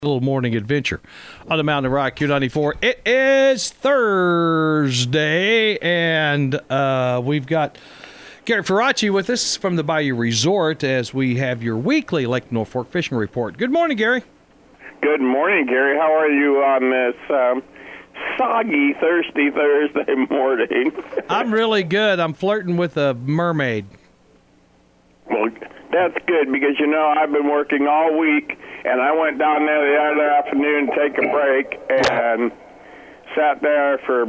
Little morning adventure on the Mountain Rock Q94. It is Thursday, and we've got Gary Faraci with us from the Bayou Resort as we have your weekly Lake Norfolk fishing report. Good morning, Gary. Good morning, Gary. How are you on this soggy, thirsty Thursday morning? I'm really good. I'm flirting with a mermaid. Well, that's good because, I've been working all week, and I went down there the other afternoon to take a break and sat there for,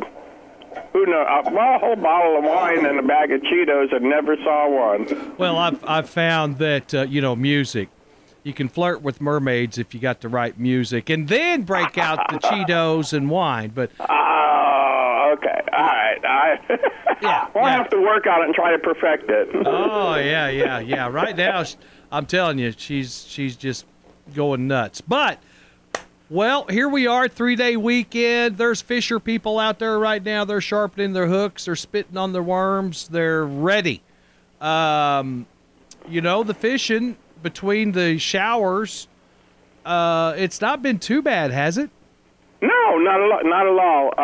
a whole bottle of wine and a bag of Cheetos and never saw one. Well, I've found that, music. You can flirt with mermaids if you got the right music, and then break out the Cheetos and wine. But okay, all right. I'll have to work on it and try to perfect it. Oh yeah. Right now, I'm telling you, she's just going nuts. But well, here we are, 3-day weekend. There's fisher people out there right now. They're sharpening their hooks. They're spitting on their worms. They're ready. The fishing between the showers, it's not been too bad, has it? No, not at all.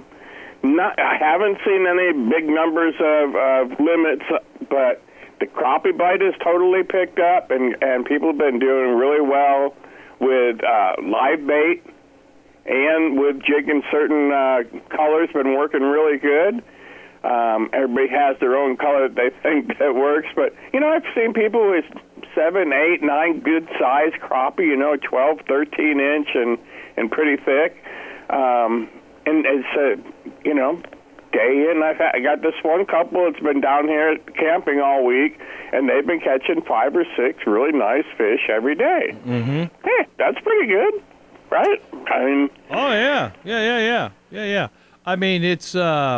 I haven't seen any big numbers of limits, but the crappie bite has totally picked up, and people have been doing really well with live bait and with jigging certain colors. Been working really good. Everybody has their own color that they think that works, but I've seen people with 7, 8, 9 good size crappie, 12, 13 inch and pretty thick. And it's day in. I got this one couple that's been down here camping all week, and they've been catching 5 or 6 really nice fish every day. Mm-hmm. Hey, that's pretty good, right? I mean, oh yeah. I mean, it's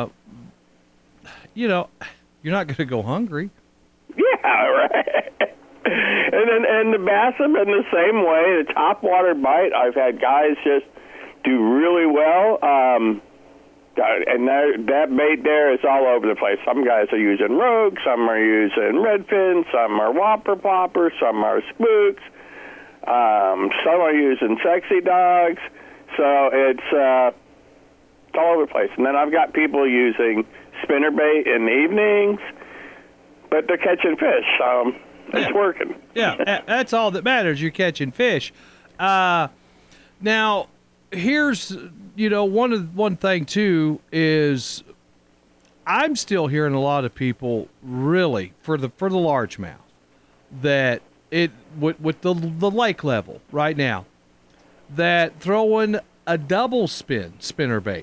you're not going to go hungry. Yeah, right. And the bass have been the same way. The topwater bite, I've had guys just do really well. And that bait there is all over the place. Some guys are using rogue, some are using redfin, some are whopper ploppers, some are spooks, some are using sexy dogs. So it's all over the place. And then I've got people using spinnerbait in the evenings, but they're catching fish, so it's working. Yeah, that's all that matters. You're catching fish. Now, here's one thing too is I'm still hearing a lot of people really for the largemouth that it with the lake level right now that throwing a double spinnerbait.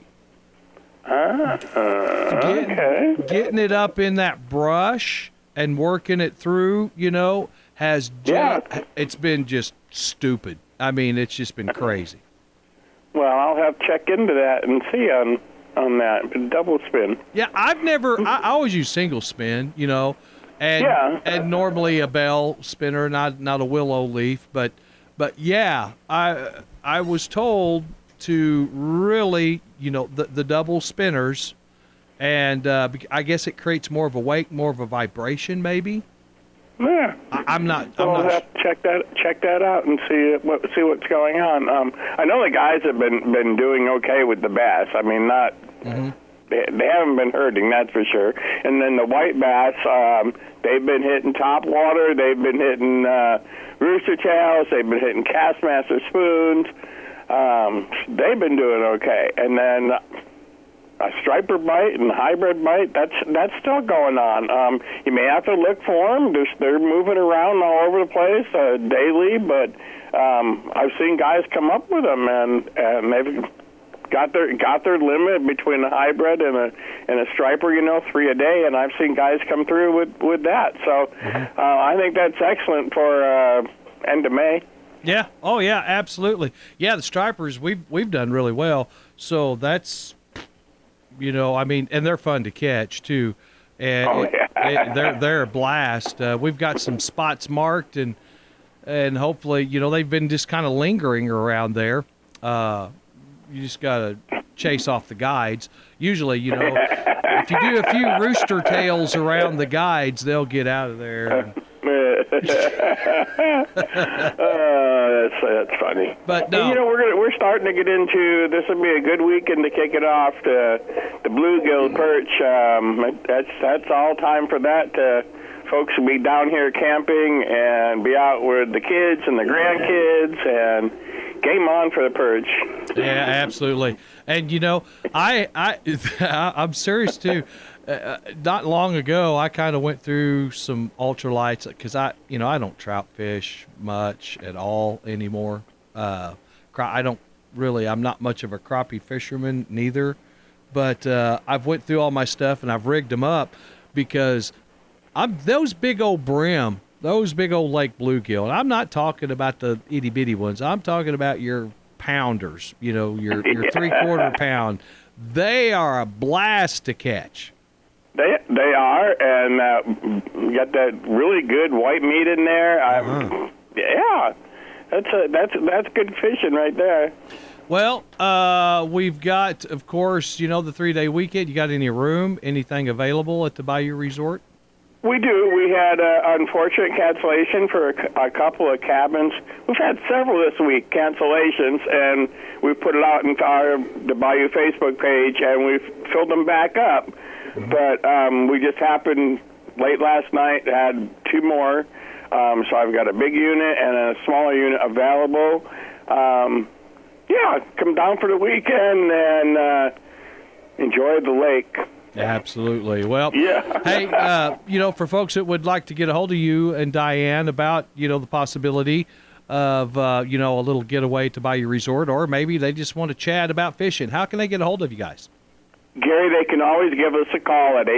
Okay. Getting it up in that brush and working it through, has it's been just stupid. I mean, it's just been crazy. Well, I'll have to check into that and see on that double spin. Yeah, I always use single spin, and normally a bell spinner, not a willow leaf, but yeah, I was told to really, the double spinners, and I guess it creates more of a wake, more of a vibration, maybe. Yeah, I'm not. I'll have to check that out and see what's going on. I know the guys have been doing okay with the bass. I mean, not. Mm-hmm. They haven't been hurting, that's for sure. And then the white bass, they've been hitting top water. They've been hitting rooster tails. They've been hitting Castmaster spoons. They've been doing okay. And then a striper bite and hybrid bite, that's still going on. You may have to look for them. They're moving around all over the place daily, but I've seen guys come up with them, and they've got their limit between a hybrid and a striper, 3 a day, and I've seen guys come through with that. So I think that's excellent for end of May. Yeah. Oh yeah, absolutely. Yeah, the stripers we've done really well. So that's and they're fun to catch too. And they're a blast. We've got some spots marked and hopefully, they've been just kind of lingering around there. You just got to chase off the guides. Usually, if you do a few rooster tails around the guides, they'll get out of there. That's funny. But no, and, you know, we're starting to get into. This will be a good weekend to kick it off. The bluegill perch. That's all time for that. Folks will be down here camping and be out with the kids and the grandkids, and game on for the perch. Yeah, absolutely. And you know, I'm serious too. Not long ago, I kind of went through some ultralights because I don't trout fish much at all anymore. I'm not much of a crappie fisherman neither, but I've went through all my stuff and I've rigged them up because those big old brim, those big old lake bluegill. And I'm not talking about the itty bitty ones. I'm talking about your pounders. You know, your 3/4 pound. They are a blast to catch. They are, and you got that really good white meat in there. Yeah, that's good fishing right there. Well, we've got, of course, the 3-day weekend. You got any room, anything available at the Bayou Resort? We do. We had an unfortunate cancellation for a couple of cabins. We've had several this week, cancellations, and we put it out into the Bayou Facebook page, and we've filled them back up. Mm-hmm. But we just happened late last night, had 2 more. So I've got a big unit and a smaller unit available. Yeah, come down for the weekend and enjoy the lake. Absolutely. Well, yeah. Hey, for folks that would like to get a hold of you and Diane about, the possibility of, a little getaway to Bayou Resort, or maybe they just want to chat about fishing, how can they get a hold of you guys? Gary, they can always give us a call at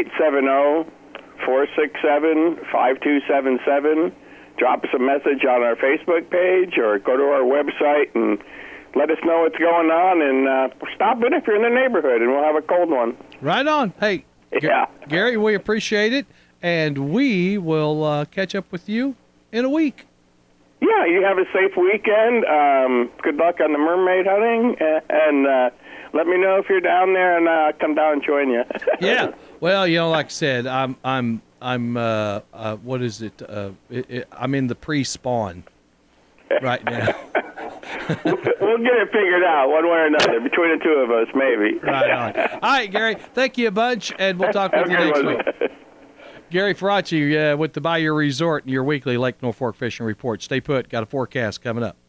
870-467-5277. Drop us a message on our Facebook page or go to our website and let us know what's going on, and stop in if you're in the neighborhood, and we'll have a cold one. Right on. Hey, yeah. Gary, we appreciate it, and we will catch up with you in a week. Yeah, you have a safe weekend. Good luck on the mermaid hunting, and let me know if you're down there, and I'll come down and join you. Yeah. Well, like I said, I'm what is it? I'm in the pre-spawn right now. We'll get it figured out one way or another between the two of us, maybe. Right on. All right, Gary, thank you a bunch, and we'll talk with you next week. Gary Faraci with the Bayou Resort and your weekly Lake North Fork Fishing Report. Stay put. Got a forecast coming up.